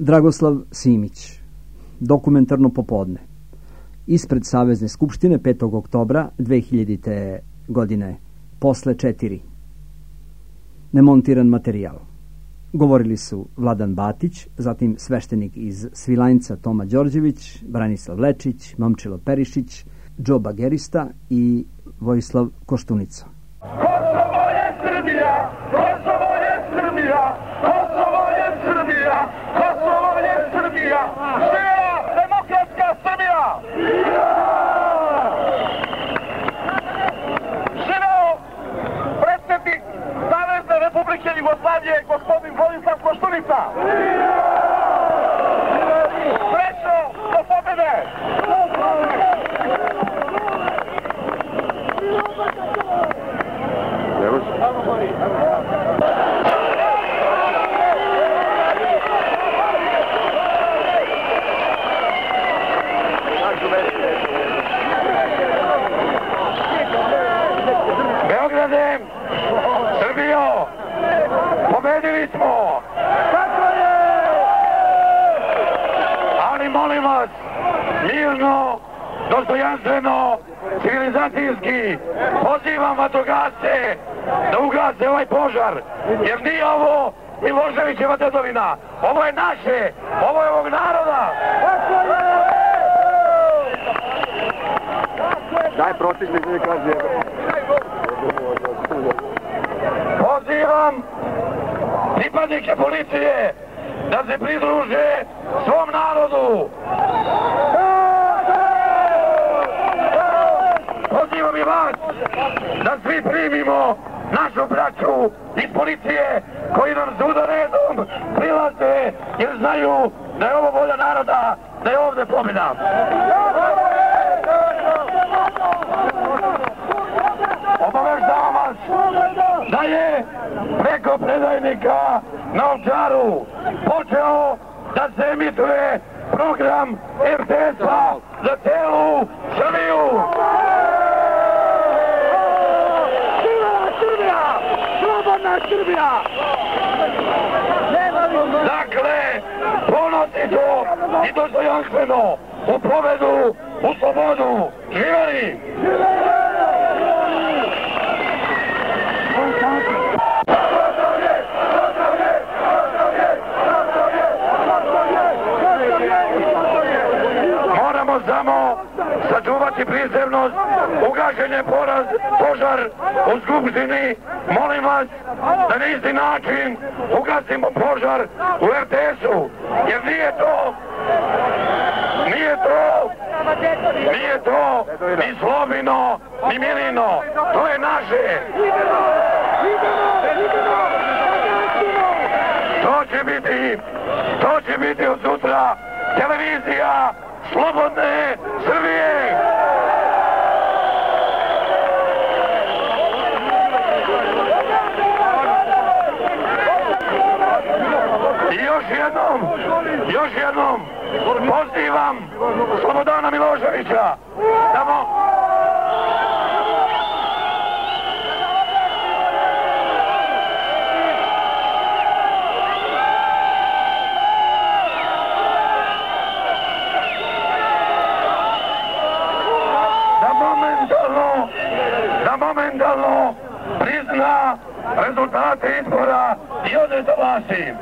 Dragoslav Simić. Dokumentarno popodne. Ispred Savezne skupštine 5. oktobra 2000. godine. Posle 4. Nemontiran materijal. Govorili su Vladan Batić, zatim sveštenik iz Svilajnca Toma Đorđević, Branislav Lečić, Momčilo Perišić, Džo Bagerista i Vojislav Koštunica. Kosovo je Srbija! Kosovo je Srbija! Kosovo je Srbija! Kosovo je Srbija! Živela demokratska Srbija! Živeo predsjednik Savezne Republike Jugoslavije, gospodin Vojislav Koštunica! Srećno do pobjede! Beograde, Srbijo, pobedili smo! Ali molim vas, mirno, dostojanstveno, civilizacijski, pozivam vatrogasce da ugase ovaj požar, jer nije ovo Miloševićeva dedovina, ovo je naše, ovo je ovog naroda! Daj protivnik, ne kaže. Pozivam pripadnike policije da se pridruže svom narodu. Pozivam i vas da svi primimo našu braću iz policije koji nam svuda redom prilaze jer znaju da je ovo volja naroda, da je ovdje pobjeda. Obaveštavam vas da je preko predajnika na Ovčaru počeo da se emituje program RTS-a za celu Srbiju. Živela Srbija! Slobodna Srbija! Dakle, ponosito i dostojanstveno u pobedu, u slobodu. Živeli! Moramo samo sačuvati prizemnost, ugašen je požar u Skupštini. Molim vas da na isti način ugasimo požar u RTS-u, jer nije to ni Slobino, ni Milino, to je naše. To će biti od sutra televizija Slobodne Srbije. I još jednom pozivam Slobodana Miloševića da momentalno prizna rezultate izbora i ode do vlasti.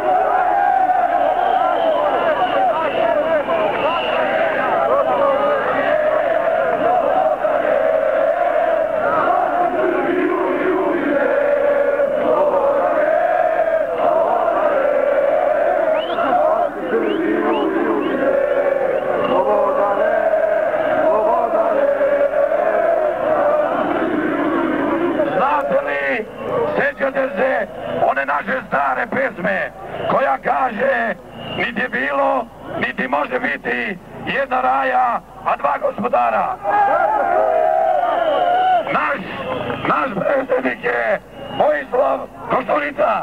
Sjećate se one naše stare pesme koja kaže niti je bilo, niti može biti jedna raja, a dva gospodara. Naš predsjednik je Vojislav Koštunica.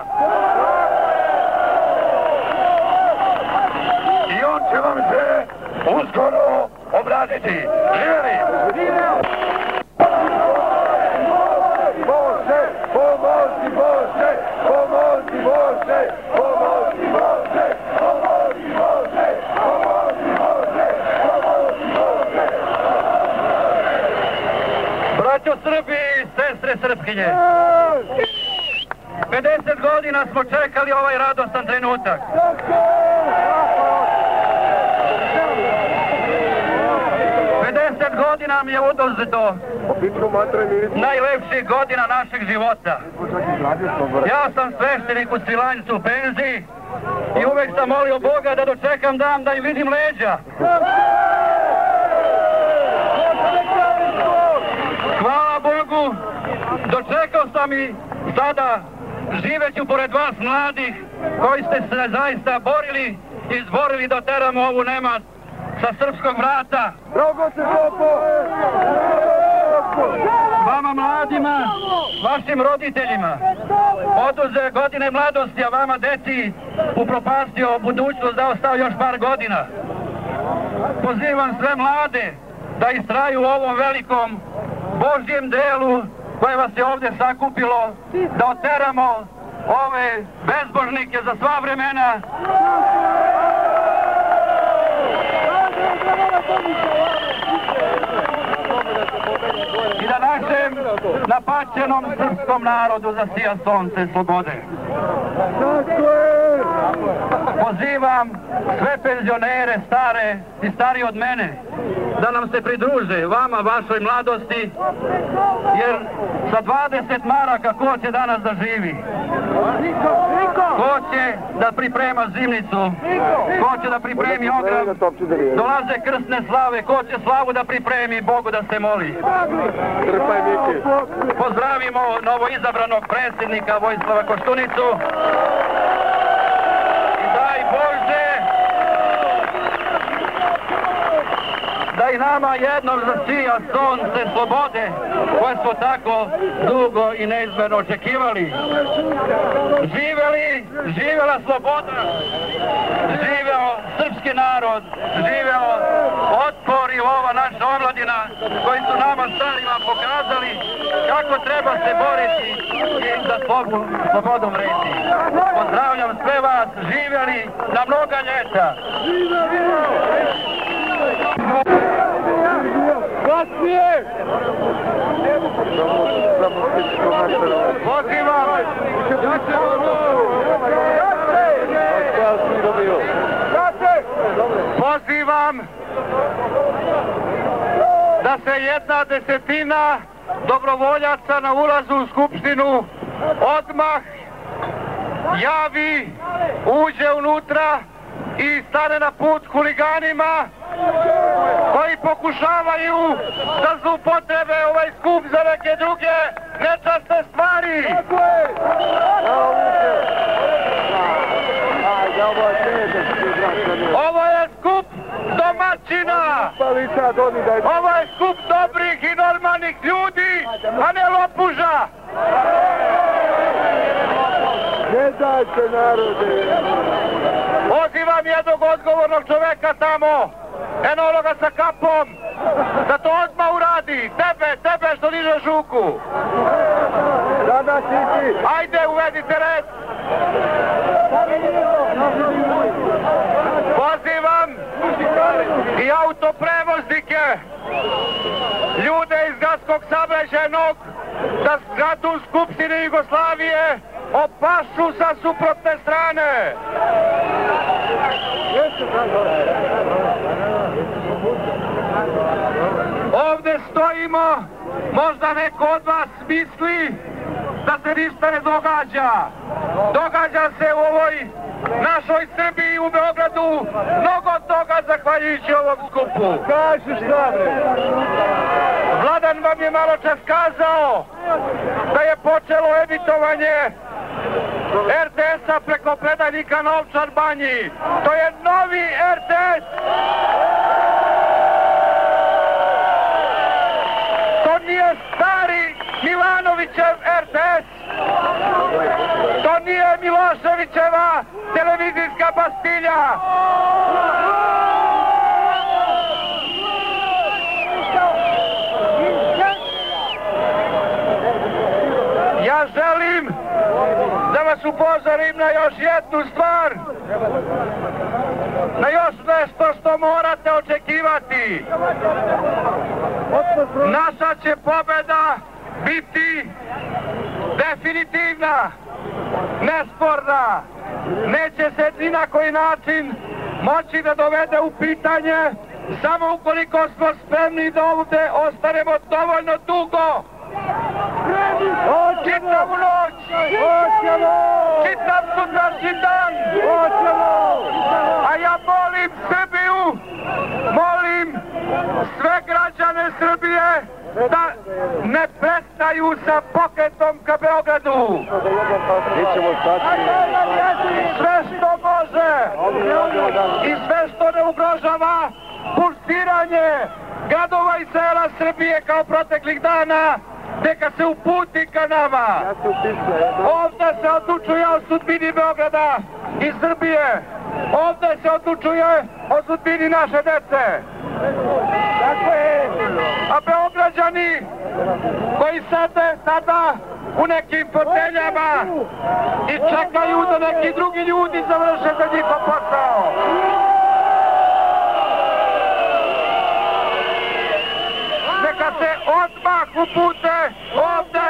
I on će vam se uskoro obratiti. Živjeli! Pomozi Bože, pomozi Bože, pomozi Bože, pomozi srpkinje. 50 godina smo čekali ovaj radostan trenutak. 50 godina mi je oduzeto najlepših godina našeg života. Ja sam sveštenik u Svilajncu u penziji i uvek sam molio Boga da dočekam dan da im vidim leđa. Hvala Bogu, dočekao sam i sada živeću pored vas mladih koji ste se zaista borili i izborili da teramo ovu nemad sa srpskog vrata. Vama mladima, vašim roditeljima, oduze godine mladosti, a vama deci upropastio budućnost da ostao još par godina. Pozivam sve mlade da istraju u ovom velikom Božjem delu koje vas je ovdje sakupilo, da oteramo ove bezbožnike za sva vremena. I da našem napaćenom srpskom narodu zasija sonce slobode. Pozivam sve penzionere, stare i stariji od mene, da nam se pridruže, vama, vašoj mladosti, jer sa 20 maraka ko će danas da živi? Ko će da priprema zimnicu? Ko će da pripremi ogrev? Dolaze krsne slave, ko će slavu da pripremi, Bogu da se moli? Pozdravimo novoizabranog predsjednika Vojislava Koštunicu. I daj Bože da i nama jednom zasija sonce slobode koje smo tako dugo i neizmjerno očekivali. Živela sloboda, živeo srpski narod, živeo otpor i ova naša omladina koji su nama starima pokazali kako treba se boriti i za slobodom reći. Pozdravljam sve vas, živjeli na mnoga ljeta. Pozivam da se 1/10 dobrovoljaca na ulazu u Skupštinu odmah javi, uđe unutra i stane na put huliganima koji pokušavaju da zloupotrebe ovaj skup za neke druge nečasne stvari. Ovo je skup domaćina. Ovo je skup dobrih i normalnih ljudi, a ne lopuža. Ne dajte narode. Pozivam jednog odgovornog čoveka tamo, enologa sa kapom, da to odmah uradi. Tebe što dižeš ruku. Ajde, uvedite red. Pozivam i autoprevoznike, ljude iz gradskog saobraćajnog, da zgradu Skupštine Jugoslavije opašu sa suprotne strane. Ovdje stojimo, možda neko od vas misli da se ništa ne događa. Događa se u ovoj našoj Srbiji, u Beogradu, mnogo toga zahvaljujući ovom skupu. Vladan vam je malo čas kazao da je počelo emitovanje RTS-a preko predajnika na Ovčar Banji. To je novi RTS! To nije stari Milanovićev RTS! To nije Miloševićeva televizijska bastilja! Ja želim da vas upozorim na još jednu stvar, na još nešto što morate očekivati. Naša će pobjeda biti definitivna, nesporna, neće se ni na koji način moći da dovede u pitanje samo ukoliko smo spremni da ovdje ostanemo dovoljno dugo. Čitavu noć, čitav sutrašnji dan, a ja molim Srbiju, molim sve građane Srbije da ne prestaju sa pokretom ka Beogradu. Sve što može i sve što ne ugrožava pulsiranje gradova i sela Srbije kao proteklih dana, neka se uputi ka nama. Ovdje se odlučuje o sudbini Beograda i Srbije. Ovdje se odlučuje o sudbini naše dece. A Beograđani koji sede sada u nekim foteljama i čekaju da neki drugi ljudi završe za njihov posao. Neka se odmah upute ovde.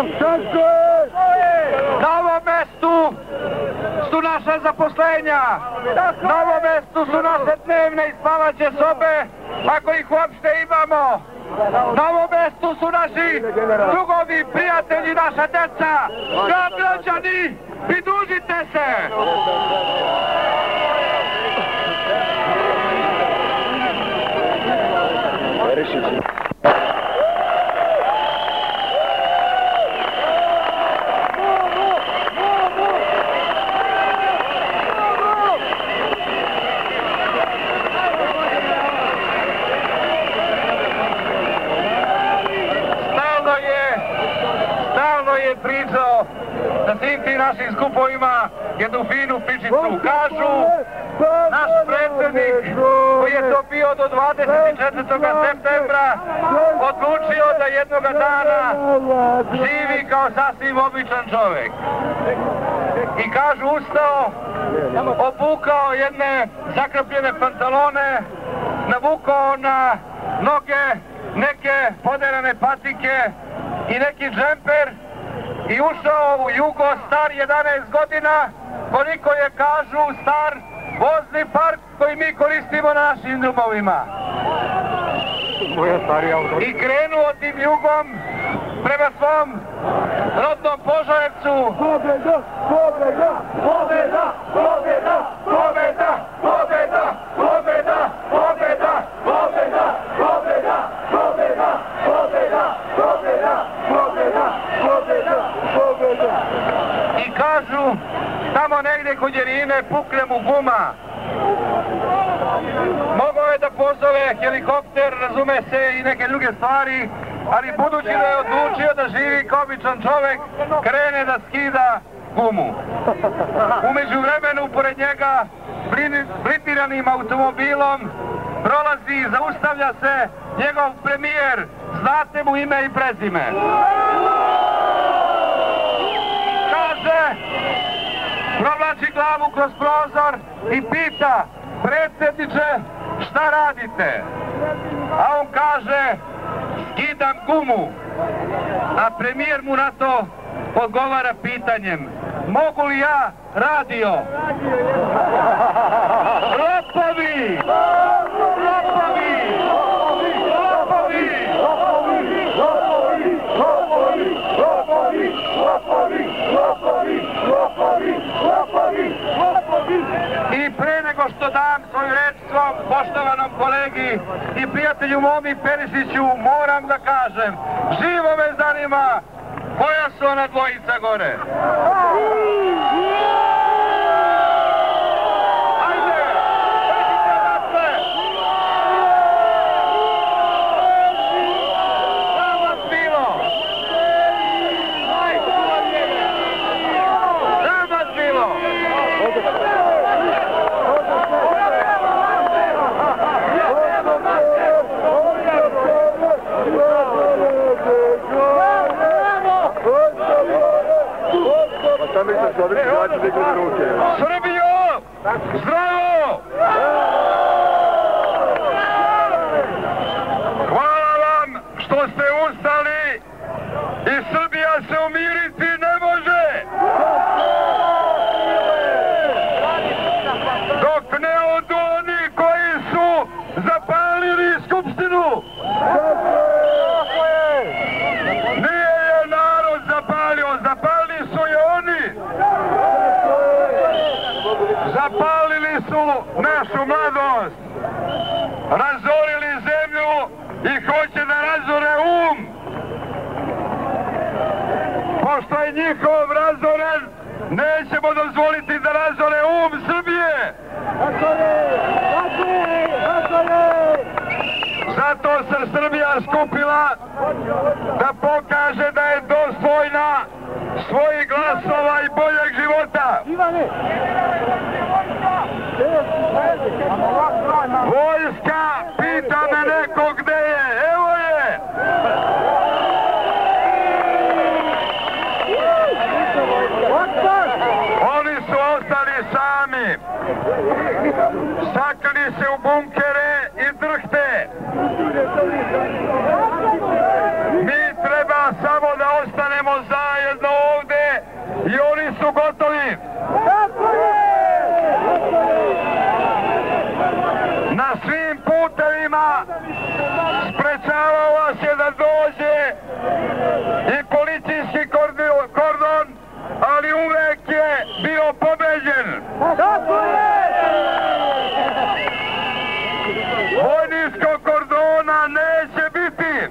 Na ovom mestu su naša zaposlenja. Na ovom mestu su naše dnevne i spavaće sobe, ako ih uopšte imamo. Na ovom mestu su naši drugovi, prijatelji, naša deca. Građani, pridružite se! Pričao na svim tim našim skupovima jednu finu pričicu. Kažu, naš predsjednik koji je to bio do 24. septembra odlučio da jednoga dana živi kao sasvim običan čovjek. I kažu, ustao, obukao jedne zakrpljene pantalone, navukao na noge neke poderane patike i neki džemper i ušao u Jugo star 11 godina, koliko je, kažu, star vozni park koji mi koristimo na našim drumovima. I krenuo tim Jugom prema svom rodnom Požarevcu. Pobjeda, pobjeda, pobjeda, pobjeda, pobjeda, pobjeda, pobjeda, pobjeda, pobjeda, pobjeda, pobjeda, pobjeda, pobjeda, pobjeda, pobjeda, pobjeda. I kažu, tamo negdje kod Jerine pukne mu guma. Mogao je da pozove helikopter, razume se, i neke druge stvari, ali budući da je odlučio da živi kao običan čovjek, krene da skida gumu. Umeđu vremenu, pored njega, blindiranim automobilom, prolazi i zaustavlja se njegov premijer. Znate mu ime i prezime. Kaže, provlači glavu kroz prozor i pita, predsjedniče, šta radite? A on kaže, skidam gumu. A premijer mu na to odgovara pitanjem, mogu li ja radio? Lopovi! Lopovi! Lopovi! Lopovi! Lopovi! Lopovi! Lopovi! Lopovi! Lopovi! Lopovi! Lopovi! Lopovi! I pre nego što dam svoju reč svom poštovanom kolegi i prijatelju momi Perišiću, moram da kažem, živo me zanima koja su ona dvojica gore. Ajde! Peđite dakle! Sram vas bilo! Sram vas bilo! Sam mi se dok ne odu oni koji su zapalili Skupštinu. Nije je narod zapalio, zapalili su je oni. Zapalili su našu mladost, razorili zemlju i hoće da razore Pošto je njihov razoren, nećemo dozvoliti da razore Srbije. Zato se Srbija skupila da pokaže da je dostojna svojih glasova i boljeg života. Vojska, pita me neko gde je, evo je. Oni su ostali sami, sakrili se u bunkere i drhte. Mi treba samo da ostanemo zajedno ovde i oni su gotovi. Na svim putevima sprečavao vas je da dođe i policijski kordon, ali uvek je bio pobeđen. Vojničkog kordona neće biti.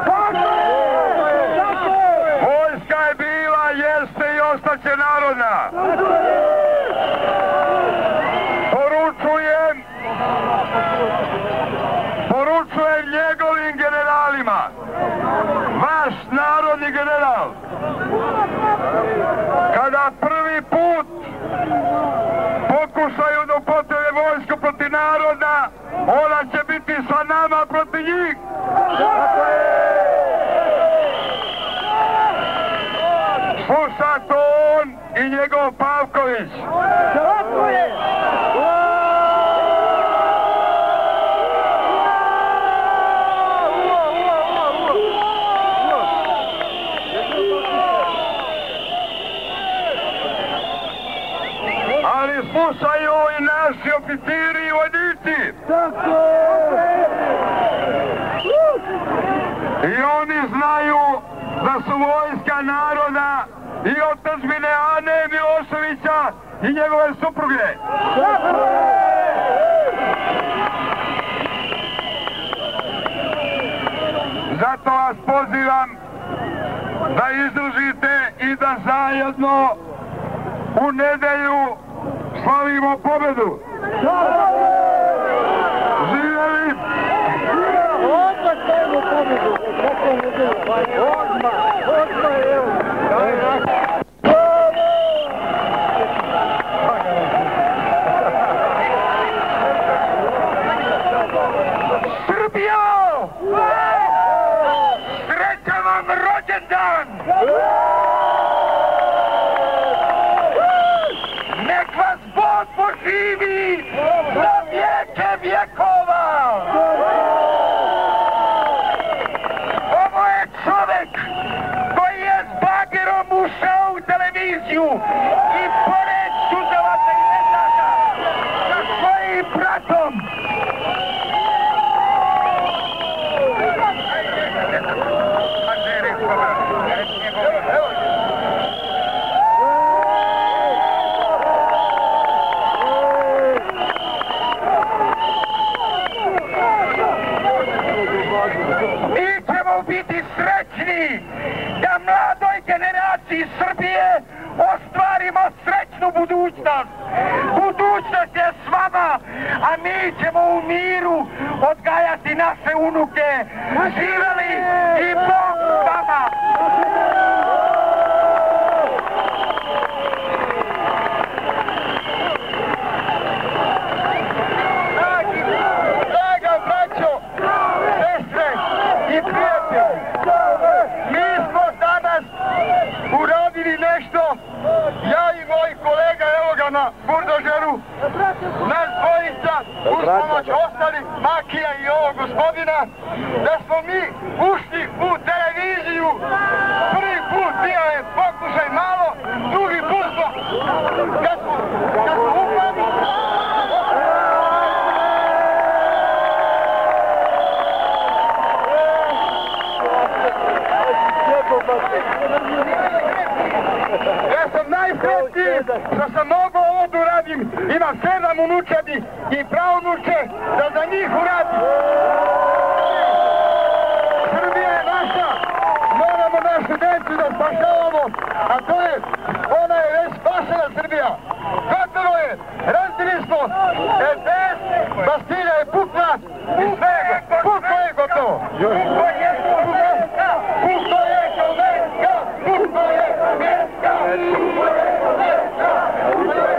Vojska je bila, jeste i ostaće narodna. Poručujem njegovim generalima, vaš narodni general, kada prvi put pokušaju da upotrebe vojsku protiv naroda, ona će biti sa nama protiv njih. Sluša to on i njegov Pavković. Ali slušaju i naši oficiri i vojnici. I oni znaju da su vojska naroda i otadžbine Ane Miloševića i njegove supruge. Zato vas pozivam da izdržite i da zajedno u nedelju slavimo pobedu. Živjeli! Odmah slavimo pobedu! Odmah, evo! Srbijo! Srećan vam rođendan! Nek vas Bog poživi za vijeke vjekova! Ovo je čovek koji je s bagerom ušao u televiziju i pored suzavaca i metaka sa svojim bratom. Mi ćemo biti srećni da mladoj generaciji Srbije ostvarimo srećnu budućnost. Budućnost je s vama, a mi ćemo u miru odgajati naše unuke. Živeli i Bog s vama! Draga braćo, sestre i prijatelji, mi smo danas uradili nešto, ja i moj kolega, evo ga na buldožeru, nas dvojica, uz pomoć ostalih, Makija i ovog gospodina, da smo mi ušli u televiziju. Prvi put bio je pokušaj malo, drugi put smo, kad smo upali, i praunuče da za njih uradi. Srbija je naša, moramo našu decu da spašavamo, a to je, ona je već spašena Srbija. Gotovo je, razdili smo, RTS, Bastilja je pukla i sve je, puklo je gotovo. Puklo je Amerika, puklo je Amerika, puklo je Amerika, puklo je Amerika, puklo je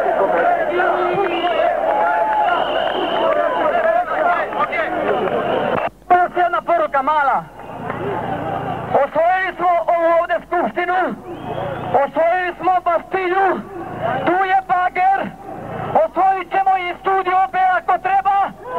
Još jedna poruka mala. Osvojili smo ovu ovde skupštinu, osvojili smo Bastilju, tu je bager, osvojit ćemo i studio B ako treba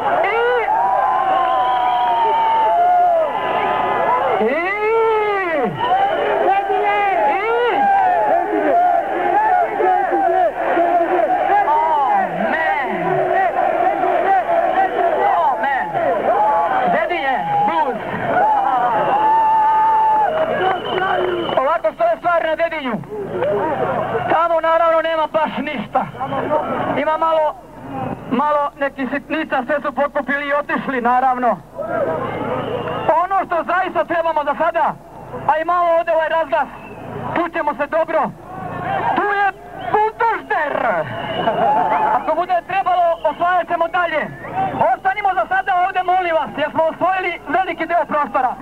na Dedinju. Tamo naravno nema baš ništa. Ima malo nekih sitnica, sve su pokupili i otišli naravno. Ono što zaista trebamo za sada, a i malo ovdje ovaj razglas, čućemo se dobro. Tu je buldožder! Ako bude trebalo, osvajat ćemo dalje. Ostanimo za sada ovdje, molim vas, jer smo osvojili veliki deo prostora.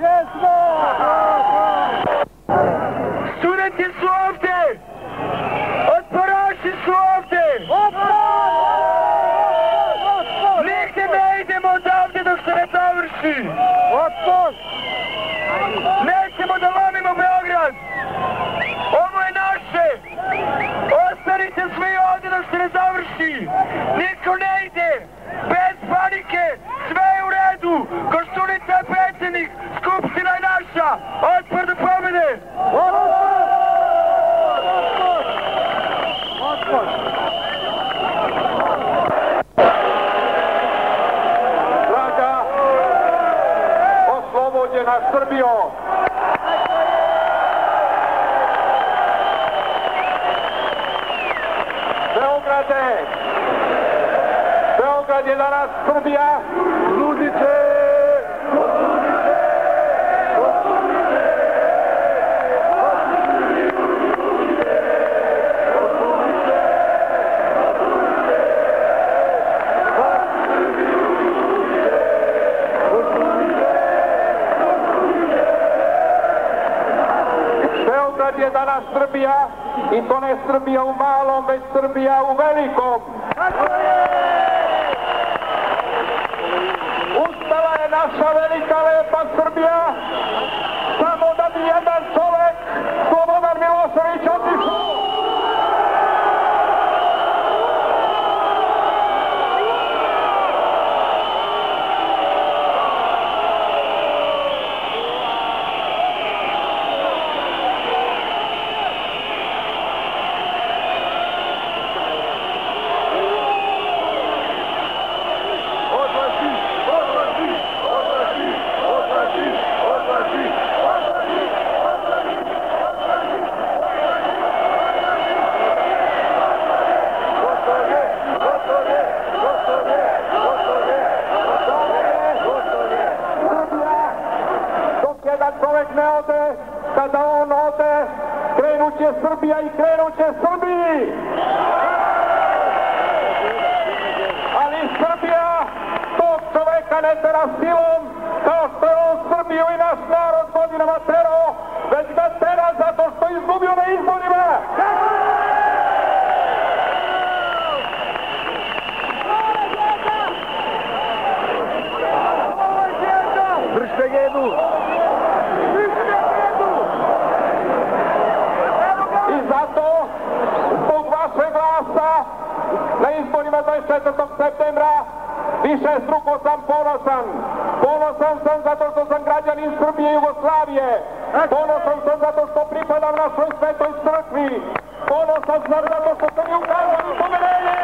Studenti su ovdje! Otporaši su ovdje! Nigdje ne idemo odavde dok se ne završi! Nećemo da lomimo Beograd! Ovo je naše! Ostanite svi ovdje dok se ne završi! Niko ne ide! Bez panike! Sve je u redu! Koštunica je predsjednik! Skupština je naša! Otpor do pobjede! Draga, oslobođena Srbijo! Beograd je danas Srbija! Ludite! Beograd je danas Srbija i to ne Srbija u malom, već Srbija u velikom. Ustala je naša velika lepa Srbija, samo da bi jedan čovek, Slobodan Milošević, otišao. Kada on ode, krenut će Srbija i krenut će Srbiji! Ali Srbija tog čoveka ne tera silom, kao što je on Srbiju i naš narod godinama terao, već ga tera zato što je izgubio na izborima! Držite gedu! Na izborima 24. septembra višestruko sam ponosan. Ponosan sam zato što sam građanin Srbije i Jugoslavije. Ponosan sam zato što pripadam našoj svetoj crkvi. Ponosan sam zato što sam i ukazan u poverenje.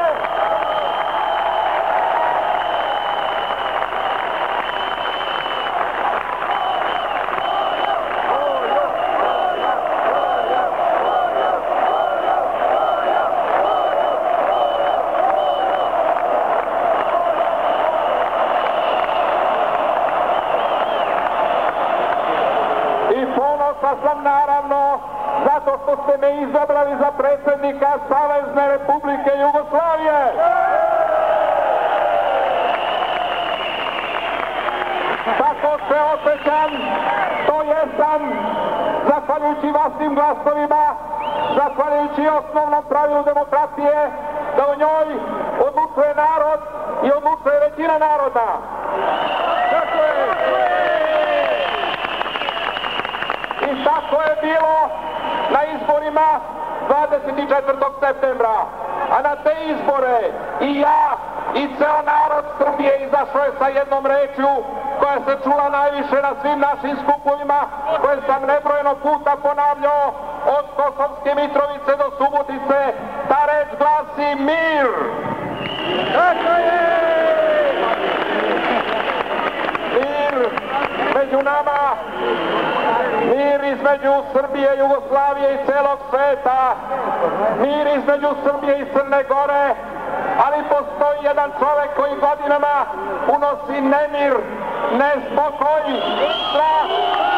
Došla sam naravno zato što ste me izabrali za predsjednika Savezne Republike Jugoslavije. Tako se osjećam, to jesam, zahvaljujući vašim glasovima, zahvaljujući osnovnom pravilu demokratije, da u njoj odlučuje narod i odlučuje većina naroda. Tako je. I tako je bilo na izborima 24. septembra. A na te izbore i ja i ceo narod Srbije izašao je sa jednom rečju koja se čula najviše na svim našim skupovima, koje sam nebrojeno puta ponavljao od Kosovske Mitrovice do Subotice. Ta reč glasi mir. Tako je! Mir među nama, mir između Srbije, Jugoslavije i celog sveta, mir između Srbije i Crne Gore, ali postoji jedan čovek koji godinama unosi nemir, nespokoj, strah.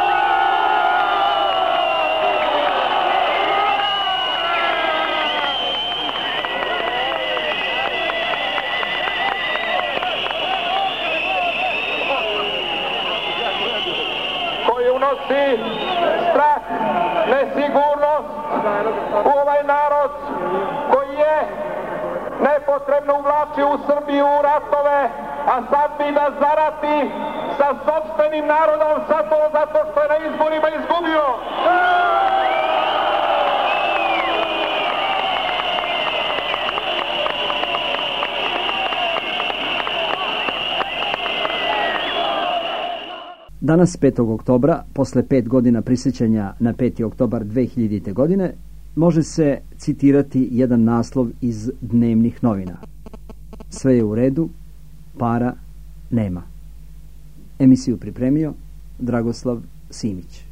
Koji unosi strah, nesigurnost u ovaj narod koji je nepotrebno uvlači u Srbiju u ratove, a sad bi da zarati sa sopstvenim narodom zato što je na izborima izgubio. Danas, 5. oktobra, posle 5 godina prisjećanja na 5. oktobar 2000. godine, može se citirati jedan naslov iz dnevnih novina. Sve je u redu, para nema. Emisiju pripremio Dragoslav Simić.